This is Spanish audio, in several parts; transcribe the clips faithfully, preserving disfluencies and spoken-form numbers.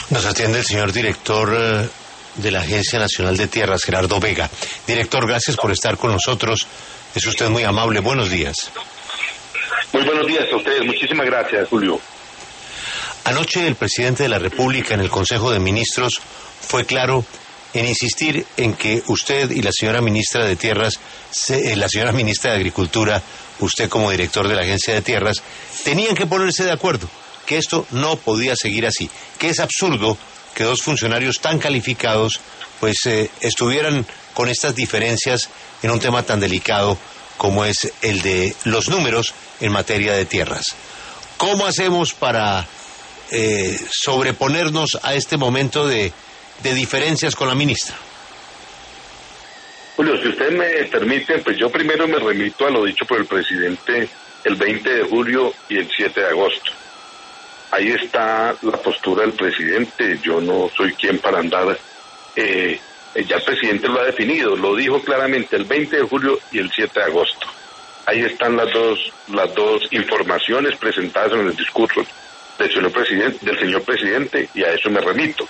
Nos atiende el señor director eh, de la Agencia Nacional de Tierras, Gerardo Vega. Director, gracias por estar con nosotros. Es usted muy amable. Buenos días. Muy buenos días a ustedes. Muchísimas gracias, Julio. Anoche el presidente de la República en el Consejo de Ministros fue claro en insistir en que usted y la señora ministra de Tierras, se, eh, la señora ministra de Agricultura, usted como director de la Agencia de Tierras, tenían que ponerse de acuerdo, que esto no podía seguir así, que es absurdo que dos funcionarios tan calificados pues eh, estuvieran con estas diferencias en un tema tan delicado como es el de los números en materia de tierras. ¿Cómo hacemos para eh, sobreponernos a este momento de, de diferencias con la ministra? Julio, si usted me permite, pues yo primero me remito a lo dicho por el presidente el veinte de julio y el siete de agosto. Ahí está la postura del presidente. Yo no soy quien para andar, eh, ya el presidente lo ha definido, lo dijo claramente el veinte de julio y el siete de agosto. Ahí están las dos, las dos informaciones presentadas en el discurso del señor presidente, del señor presidente, y a eso me remito.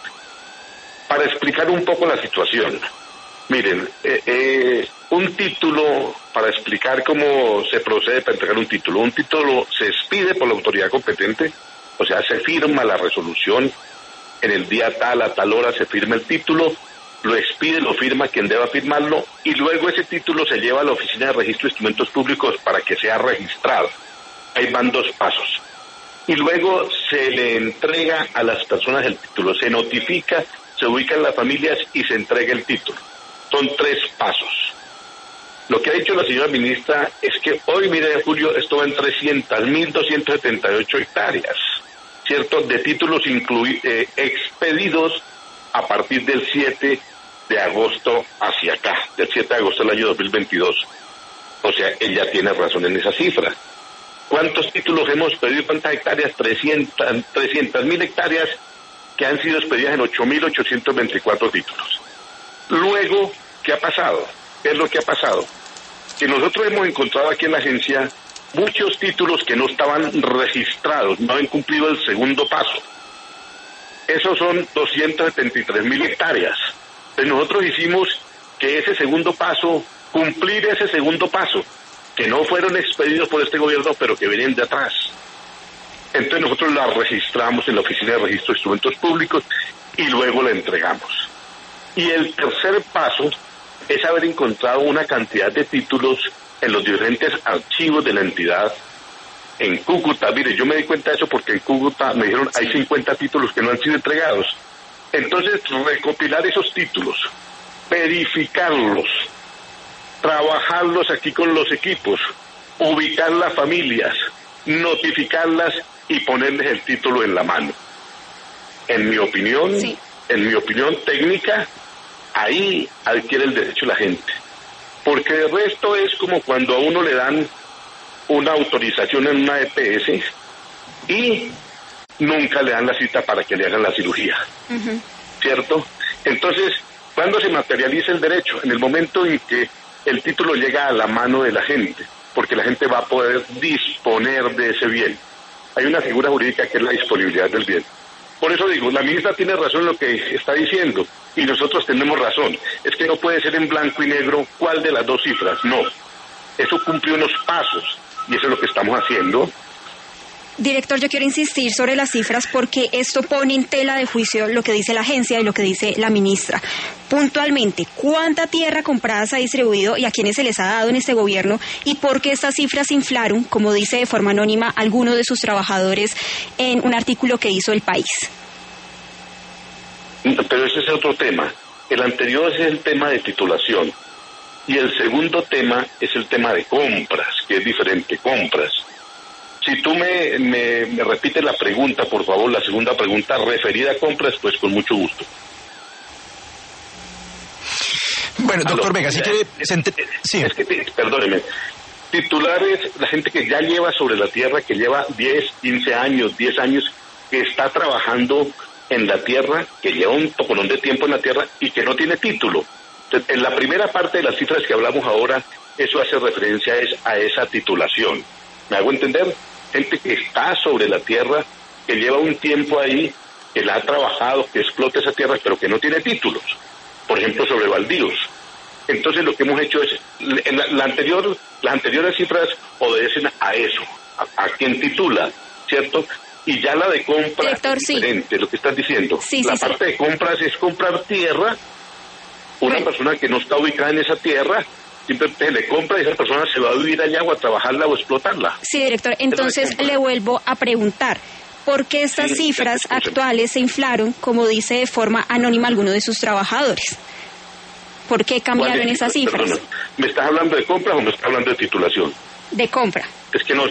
Para explicar un poco la situación, miren, eh, eh, un título, para explicar cómo se procede para entregar un título, un título se expide por la autoridad competente. O sea, se firma la resolución, en el día tal, a tal hora se firma el título, lo expide, lo firma quien deba firmarlo, y luego ese título se lleva a la Oficina de Registro de Instrumentos Públicos para que sea registrado. Ahí van dos pasos. Y luego se le entrega a las personas el título, se notifica, se ubican las familias y se entrega el título. Son tres pasos. Lo que ha dicho la señora ministra es que hoy, mire, Julio, esto va en trescientas mil doscientas setenta y ocho hectáreas, ¿cierto?, de títulos inclui- eh, expedidos a partir del siete de agosto hacia acá, del siete de agosto del año dos mil veintidós. O sea, ella tiene razón en esa cifra. ¿Cuántos títulos hemos pedido? ¿Cuántas hectáreas? trescientas mil hectáreas que han sido expedidas en ocho mil ochocientos veinticuatro títulos. Luego, ¿qué ha pasado? ¿Qué es lo que ha pasado? Que nosotros hemos encontrado aquí en la agencia muchos títulos que no estaban registrados, no han cumplido el segundo paso. Esos son doscientas setenta y tres mil hectáreas. Pues nosotros hicimos que ese segundo paso, cumplir ese segundo paso, que no fueron expedidos por este gobierno, pero que vienen de atrás. Entonces nosotros la registramos en la Oficina de Registro de Instrumentos Públicos y luego la entregamos. Y el tercer paso es haber encontrado una cantidad de títulos en los diferentes archivos de la entidad en Cúcuta. Mire, yo me di cuenta de eso porque en Cúcuta me dijeron hay cincuenta títulos que no han sido entregados. Entonces, recopilar esos títulos, verificarlos, trabajarlos aquí con los equipos, ubicar las familias, notificarlas y ponerles el título en la mano. En mi opinión, sí. en mi opinión técnica, ahí adquiere el derecho la gente, porque el resto es como cuando a uno le dan una autorización en una E P S y nunca le dan la cita para que le hagan la cirugía, uh-huh. ¿cierto? Entonces, ¿cuándo se materializa el derecho? En el momento en que el título llega a la mano de la gente, porque la gente va a poder disponer de ese bien. Hay una figura jurídica que es la disponibilidad del bien. Por eso digo, la ministra tiene razón en lo que está diciendo, y nosotros tenemos razón. Es que no puede ser en blanco y negro cuál de las dos cifras, no. Eso cumple unos pasos, y eso es lo que estamos haciendo. Director, yo quiero insistir sobre las cifras porque esto pone en tela de juicio lo que dice la agencia y lo que dice la ministra. Puntualmente, ¿cuánta tierra comprada se ha distribuido y a quiénes se les ha dado en este gobierno? ¿Y por qué estas cifras se inflaron, como dice de forma anónima alguno de sus trabajadores en un artículo que hizo El País? Pero ese es otro tema. El anterior es el tema de titulación. Y el segundo tema es el tema de compras, que es diferente, compras. Si tú me, me, me repites la pregunta, por favor, la segunda pregunta referida a compras, pues con mucho gusto. Bueno, doctor Aló, Vega, si quiere... Sí. Es que, perdóneme, titulares, la gente que ya lleva sobre la tierra, que lleva diez, quince años, diez años, que está trabajando en la tierra, que lleva un pocolón de tiempo en la tierra y que no tiene título. Entonces, en la primera parte de las cifras que hablamos ahora, eso hace referencia es a esa titulación. ¿Me hago entender? Gente que está sobre la tierra, que lleva un tiempo ahí que la ha trabajado, que explota esa tierra, pero que no tiene títulos, por ejemplo, sobre baldíos. Entonces lo que hemos hecho es, la, la anterior, las anteriores cifras obedecen a eso, a, a quien titula, ¿cierto? Y ya la de compra Director, es diferente, sí. Lo que estás diciendo. Sí, la sí, parte sí. de compras es comprar tierra, una bueno. persona que no está ubicada en esa tierra, simplemente le compra y esa persona se va a vivir allá o a trabajarla o explotarla. Sí, director, entonces le vuelvo a preguntar. ¿Por qué estas sí, cifras actuales se inflaron, como dice de forma anónima alguno de sus trabajadores? ¿Por qué cambiaron esas cifras? Perdona, ¿me estás hablando de compras o me estás hablando de titulación? De compra. Es que no...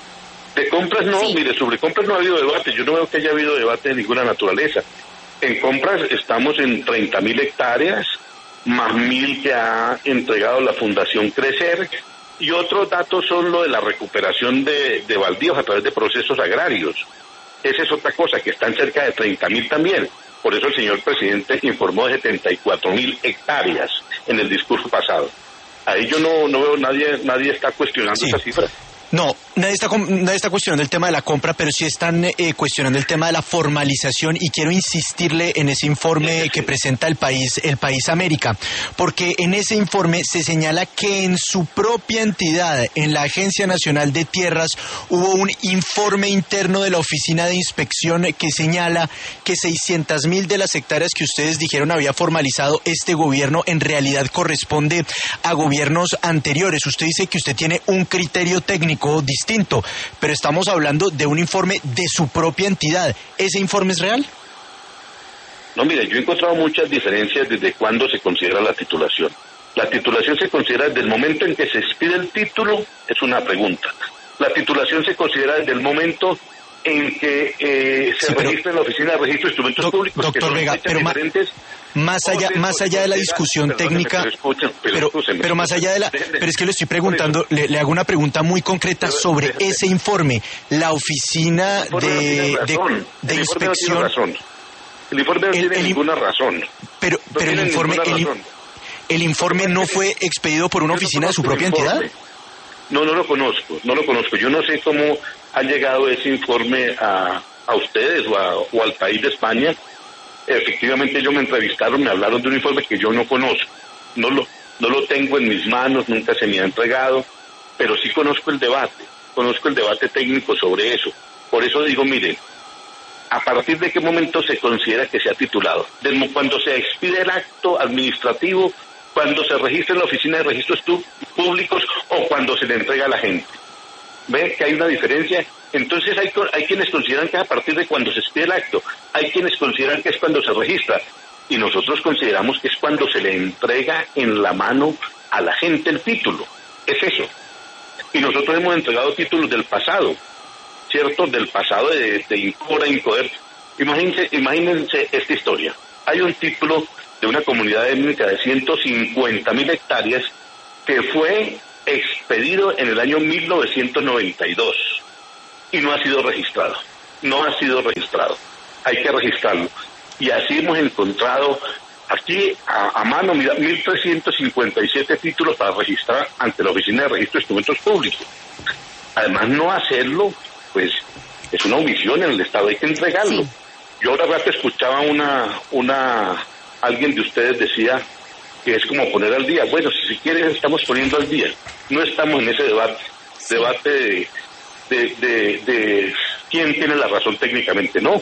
De compras no, sí. Mire, sobre compras no ha habido debate. Yo no veo que haya habido debate de ninguna naturaleza. En compras estamos en treinta mil hectáreas, más mil que ha entregado la Fundación Crecer, y otros datos son lo de la recuperación de, de baldíos a través de procesos agrarios. Esa es otra cosa, que están cerca de treinta mil también. Por eso el señor presidente informó de setenta y cuatro mil hectáreas en el discurso pasado. Ahí yo no, no veo nadie, nadie está cuestionando sí. esa cifra. No, nadie está, nadie está cuestionando el tema de la compra, pero sí están eh, cuestionando el tema de la formalización, y quiero insistirle en ese informe que presenta el país, el País América, porque en ese informe se señala que en su propia entidad, en la Agencia Nacional de Tierras, hubo un informe interno de la Oficina de Inspección que señala que seiscientas mil de las hectáreas que ustedes dijeron había formalizado este gobierno en realidad corresponde a gobiernos anteriores. Usted dice que usted tiene un criterio técnico distinto, pero estamos hablando de un informe de su propia entidad. ¿Ese informe es real? No, mire, yo he encontrado muchas diferencias desde cuándo se considera la titulación. La titulación se considera desde el momento en que se expide el título, es una pregunta. La titulación se considera desde el momento en que eh, se sí, pero, registra en la Oficina de Registro de Instrumentos do, Públicos, doctor que son Vega, pero diferentes. Más allá, más allá de la discusión técnica, pero, escuchen, pero, pero, pero más allá de la, pero es que le estoy preguntando, le, le hago una pregunta muy concreta pero, sobre déjame. ese informe. La oficina informe de, no de, de el inspección. Informe no tiene razón. El informe no el, tiene el, ninguna razón. Pero, no pero el informe, el, el informe no fue expedido por una oficina de su propia entidad. No, no lo conozco, no lo conozco. Yo no sé cómo ha llegado ese informe a, a ustedes o, a, o al país de España. Efectivamente ellos me entrevistaron, me hablaron de un informe que yo no conozco, no lo, no lo tengo en mis manos, nunca se me ha entregado, pero sí conozco el debate, conozco el debate técnico sobre eso. Por eso digo, miren, ¿a partir de qué momento se considera que se ha titulado? Desde cuando se expide el acto administrativo, cuando se registra en la Oficina de Registros Públicos o cuando se le entrega a la gente. ¿Ve que hay una diferencia? Entonces hay, hay quienes consideran que es a partir de cuando se expide el acto, hay quienes consideran que es cuando se registra, y nosotros consideramos que es cuando se le entrega en la mano a la gente el título. Es eso. Y nosotros hemos entregado títulos del pasado, ¿cierto? Del pasado de, de Incora, Incoder. Imagínense, imagínense esta historia. Hay un título de una comunidad étnica de ciento cincuenta mil hectáreas que fue expedido en el año mil novecientos noventa y dos y no ha sido registrado, no ha sido registrado, hay que registrarlo. Y así hemos encontrado aquí a, a mano, mira, mil trescientos cincuenta y siete títulos para registrar ante la Oficina de Registro de Instrumentos Públicos. Además, no hacerlo, pues, es una omisión en el Estado, hay que entregarlo. Sí. Yo ahora rato escuchaba una, una, alguien de ustedes decía que es como poner al día. Bueno, si, si quieren estamos poniendo al día. No estamos en ese debate, sí. debate de, de, de, de quién tiene la razón técnicamente. No,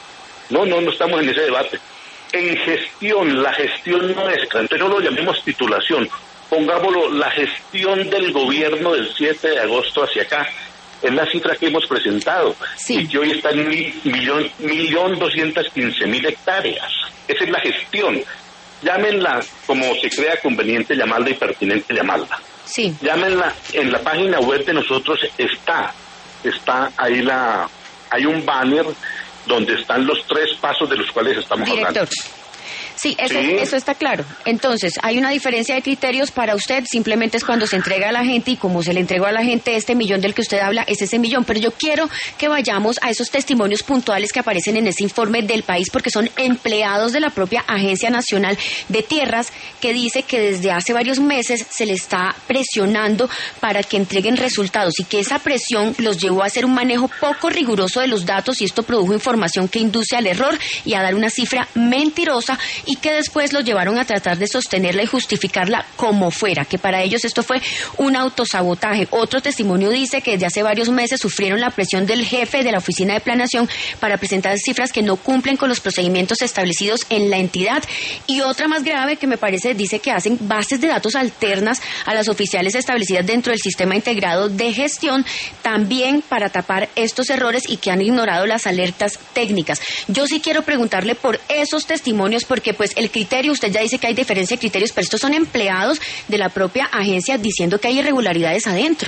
no, no, no estamos en ese debate. En gestión, la gestión nuestra, entonces no lo llamemos titulación, pongámoslo la gestión del gobierno del siete de agosto hacia acá, es la cifra que hemos presentado, sí. Y que hoy está en mil, millón, millón doscientas quince mil hectáreas. Esa es la gestión. Llámenla como se crea conveniente llamarla y pertinente llamarla. Sí. Llámenla, en la página web de nosotros está, está ahí la, hay un banner donde están los tres pasos de los cuales estamos Director. hablando. Sí, eso, Sí. eso está claro. Entonces, hay una diferencia de criterios para usted, simplemente es cuando se entrega a la gente y como se le entregó a la gente este millón del que usted habla, es ese millón. Pero yo quiero que vayamos a esos testimonios puntuales que aparecen en ese informe del país, porque son empleados de la propia Agencia Nacional de Tierras, que dice que desde hace varios meses se le está presionando para que entreguen resultados y que esa presión los llevó a hacer un manejo poco riguroso de los datos y esto produjo información que induce al error y a dar una cifra mentirosa y que después los llevaron a tratar de sostenerla y justificarla como fuera, que para ellos esto fue un autosabotaje. Otro testimonio dice que desde hace varios meses sufrieron la presión del jefe de la Oficina de Planeación para presentar cifras que no cumplen con los procedimientos establecidos en la entidad. Y otra más grave que me parece, dice que hacen bases de datos alternas a las oficiales establecidas dentro del sistema integrado de gestión, también para tapar estos errores y que han ignorado las alertas técnicas. Yo sí quiero preguntarle por esos testimonios, porque pues el criterio, usted ya dice que hay diferencia de criterios, pero estos son empleados de la propia agencia diciendo que hay irregularidades adentro.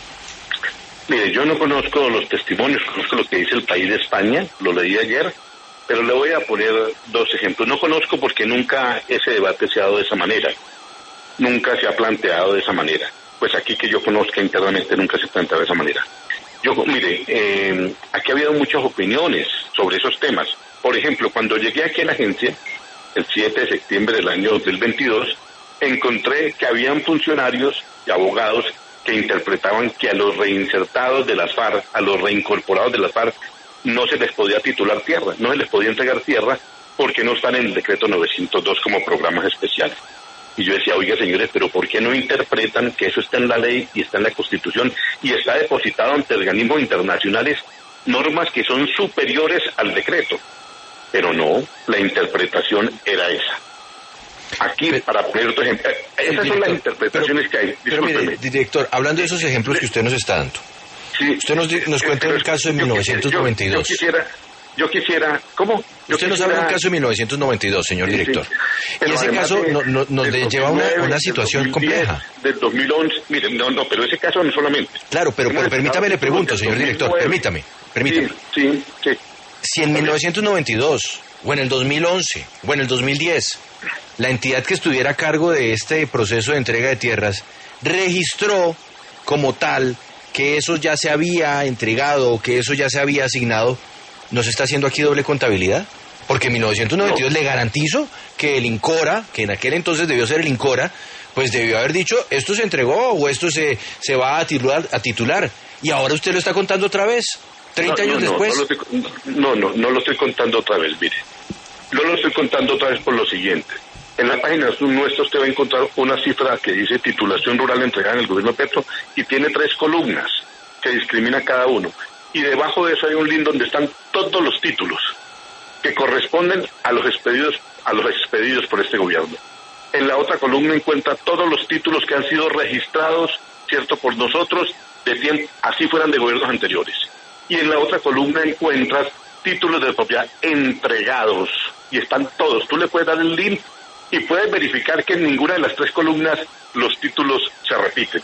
Mire, yo no conozco los testimonios, conozco lo que dice el País de España, lo leí ayer, pero le voy a poner dos ejemplos. No conozco porque nunca ese debate se ha dado de esa manera, nunca se ha planteado de esa manera. Pues aquí que yo conozca internamente nunca se ha planteado de esa manera. Yo, mire, eh, aquí ha habido muchas opiniones sobre esos temas. Por ejemplo, cuando llegué aquí a la agencia, el siete de septiembre del año dos mil veintidós, encontré que habían funcionarios y abogados que interpretaban que a los reinsertados de las FARC, a los reincorporados de las FARC, no se les podía titular tierra, no se les podía entregar tierra porque no están en el decreto novecientos dos como programas especiales. Y yo decía, oiga señores, pero ¿por qué no interpretan que eso está en la ley y está en la Constitución y está depositado ante organismos internacionales normas que son superiores al decreto? Pero no, la interpretación era esa. Aquí, pero, para poner otro ejemplo, esas director, son las interpretaciones pero, que hay. Pero mire, director, hablando de esos ejemplos que usted nos está dando, sí, usted nos, nos cuenta el caso de mil novecientos noventa y dos. Yo, yo quisiera, yo quisiera, ¿cómo? Yo usted quisiera, nos habla del caso de mil novecientos noventa y dos, señor sí, director. Sí. Y ese caso de, no, no, nos de lleva a una, una situación dos mil diez, compleja. Del dos mil once, mire, no, no, pero ese caso no solamente. Claro, pero, pero permítame le pregunto, señor director, permítame, permítame. Sí, sí, sí. Si en mil novecientos noventa y dos, o en el dos mil once, o en el dos mil diez, la entidad que estuviera a cargo de este proceso de entrega de tierras registró como tal que eso ya se había entregado o que eso ya se había asignado, ¿no se está haciendo aquí doble contabilidad? Porque en mil novecientos noventa y dos no. Le garantizo que el INCORA, que en aquel entonces debió ser el INCORA, pues debió haber dicho, esto se entregó o esto se, se va a titular, a titular. Y ahora usted lo está contando otra vez, treinta no, años no, después. No, no, lo estoy, no, no, no lo estoy contando otra vez, mire. No lo estoy contando otra vez por lo siguiente. En la página nuestra usted va a encontrar una cifra que dice titulación rural entregada en el gobierno Petro y tiene tres columnas que discrimina cada uno. Y debajo de eso hay un link donde están todos los títulos que corresponden a los expedidos, a los expedidos por este gobierno. En la otra columna encuentra todos los títulos que han sido registrados, cierto, por nosotros, de tiempo, así fueran de gobiernos anteriores. Y en la otra columna encuentras títulos de propiedad entregados y están todos. Tú le puedes dar el link y puedes verificar que en ninguna de las tres columnas los títulos se repiten.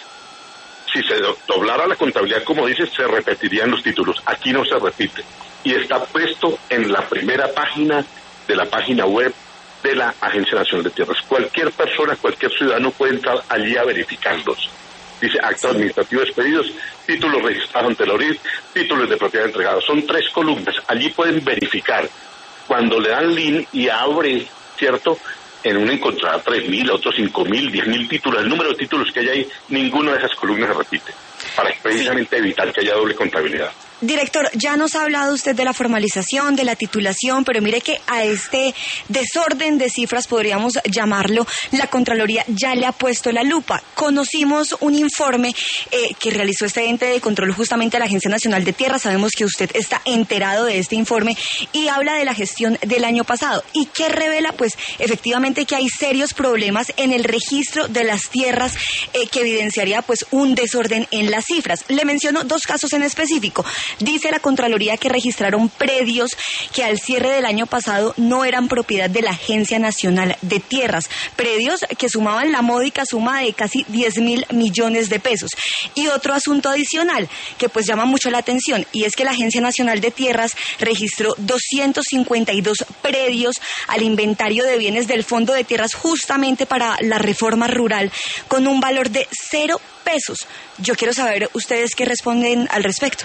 Si se doblara la contabilidad, como dices, se repetirían los títulos. Aquí no se repite. Y está puesto en la primera página de la página web de la Agencia Nacional de Tierras. Cualquier persona, cualquier ciudadano puede entrar allí a verificarlos. Dice acto administrativo expedidos, títulos registrados ante la O R I D, títulos de propiedad entregados. Son tres columnas. Allí pueden verificar. Cuando le dan link y abre, ¿cierto?, en una encontrada tres mil, otros cinco mil, diez mil títulos. El número de títulos que hay ahí, ninguna de esas columnas se repite, para precisamente sí. evitar que haya doble contabilidad. Director, ya nos ha hablado usted de la formalización, de la titulación, pero mire que a este desorden de cifras, podríamos llamarlo, la Contraloría ya le ha puesto la lupa. Conocimos un informe eh, que realizó este ente de control justamente a la Agencia Nacional de Tierras. Sabemos que usted está enterado de este informe y habla de la gestión del año pasado. ¿Y qué revela? Pues efectivamente que hay serios problemas en el registro de las tierras eh, que evidenciaría pues un desorden en las cifras. Le menciono dos casos en específico. Dice la Contraloría que registraron predios que al cierre del año pasado no eran propiedad de la Agencia Nacional de Tierras, predios que sumaban la módica suma de casi diez mil millones de pesos. Y otro asunto adicional que pues llama mucho la atención, y es que la Agencia Nacional de Tierras registró doscientos cincuenta y dos predios al inventario de bienes del Fondo de Tierras justamente para la reforma rural con un valor de cero pesos. Yo quiero saber ustedes qué responden al respecto.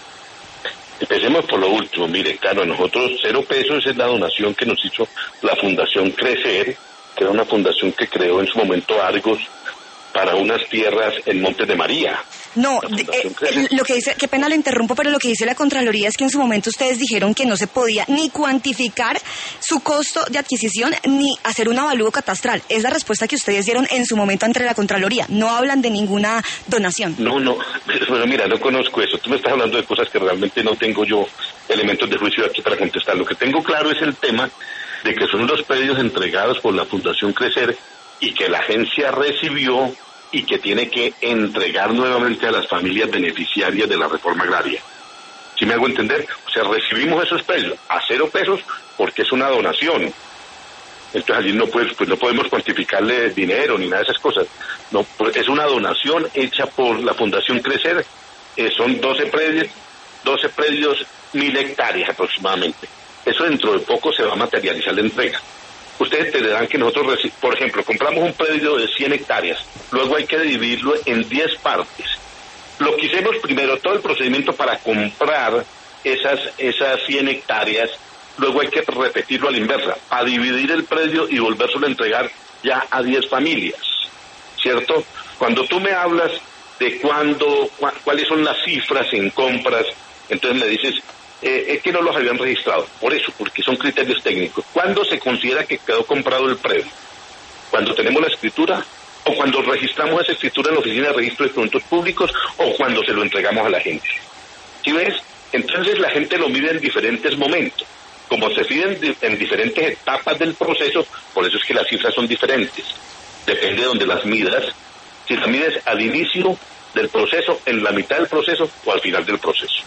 Empecemos por lo último. Mire, claro, nosotros cero pesos es la donación que nos hizo la Fundación Crecer, que era una fundación que creó en su momento Argos para unas tierras en Montes de María. No, eh, lo que dice, qué pena lo interrumpo, pero lo que dice la Contraloría es que en su momento ustedes dijeron que no se podía ni cuantificar su costo de adquisición ni hacer un avalúo catastral. Es la respuesta que ustedes dieron en su momento ante la Contraloría. No hablan de ninguna donación. No, no, pero mira, no conozco eso. Tú me estás hablando de cosas que realmente no tengo yo elementos de juicio aquí para contestar. Lo que tengo claro es el tema de que son los predios entregados por la Fundación Crecer y que la agencia recibió y que tiene que entregar nuevamente a las familias beneficiarias de la reforma agraria. ¿Sí me hago entender? O sea, recibimos esos predios a cero pesos porque es una donación. Entonces allí no, pues, pues no podemos cuantificarle dinero ni nada de esas cosas. No, pues es una donación hecha por la Fundación Crecer. Eh, son doce predios, doce predios, mil hectáreas aproximadamente. Eso dentro de poco se va a materializar la entrega. Ustedes entenderán que nosotros, por ejemplo, compramos un predio de cien hectáreas, luego hay que dividirlo en diez partes. Lo que hicimos primero, todo el procedimiento para comprar esas, esas cien hectáreas, luego hay que repetirlo a la inversa, a dividir el predio y volvérselo a entregar ya a diez familias, ¿cierto? Cuando tú me hablas de cuándo, cu cuáles son las cifras en compras, entonces me dices, Eh, es que no los habían registrado, por eso, porque son criterios técnicos. ¿Cuándo se considera que quedó comprado el predio? ¿Cuando tenemos la escritura? ¿O cuando registramos esa escritura en la Oficina de Registro de Documentos Públicos? ¿O cuando se lo entregamos a la gente? ¿Sí ves? Entonces la gente lo mide en diferentes momentos. Como se piden en diferentes etapas del proceso, por eso es que las cifras son diferentes. Depende de donde las midas. Si las mides al inicio del proceso, en la mitad del proceso o al final del proceso.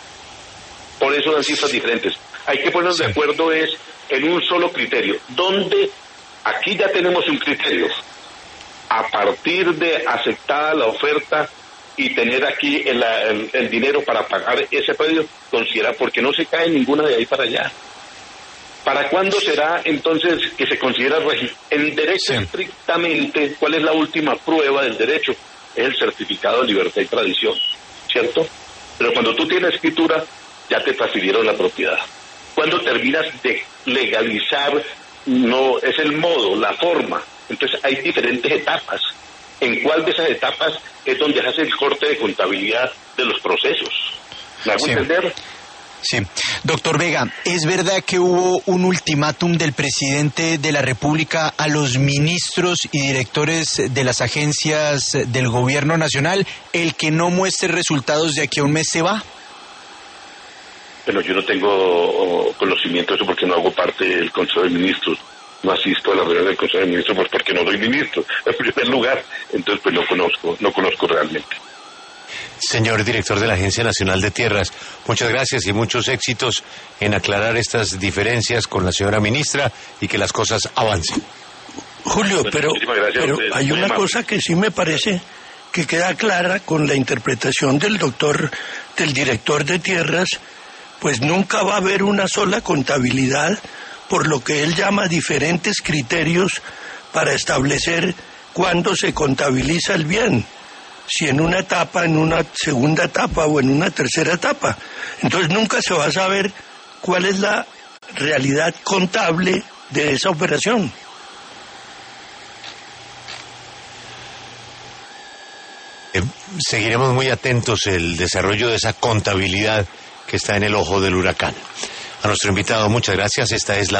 Por eso dan cifras diferentes. Hay que ponernos de acuerdo es en un solo criterio. Donde aquí ya tenemos un criterio. A partir de aceptada la oferta y tener aquí el, el, el dinero para pagar ese predio, considera porque no se cae ninguna de ahí para allá. ¿Para cuándo será entonces que se considera en derecho sí. estrictamente? ¿Cuál es la última prueba del derecho? Es el certificado de libertad y tradición, ¿cierto? Pero cuando tú tienes escritura, ya te transfirieron la propiedad. Cuando terminas de legalizar, no es el modo, la forma. Entonces hay diferentes etapas. ¿En cuál de esas etapas es donde se hace el corte de contabilidad de los procesos? ¿Me hago sí. entender? Sí. Doctor Vega, ¿es verdad que hubo un ultimátum del presidente de la República a los ministros y directores de las agencias del gobierno nacional? ¿El que no muestre resultados de aquí a un mes se va? Pero yo no tengo conocimiento de eso porque no hago parte del Consejo de Ministros. No asisto a la reunión del Consejo de Ministros pues porque no soy ministro, en primer lugar. Entonces, pues no conozco, no conozco realmente. Señor director de la Agencia Nacional de Tierras, muchas gracias y muchos éxitos en aclarar estas diferencias con la señora ministra y que las cosas avancen. Julio, pero, pero hay una cosa que sí me parece que queda clara con la interpretación del doctor, del director de Tierras, pues nunca va a haber una sola contabilidad por lo que él llama diferentes criterios para establecer cuándo se contabiliza el bien, si en una etapa, en una segunda etapa o en una tercera etapa. Entonces nunca se va a saber cuál es la realidad contable de esa operación. Eh, seguiremos muy atentos el desarrollo de esa contabilidad que está en el ojo del huracán. A nuestro invitado, muchas gracias. Esta es la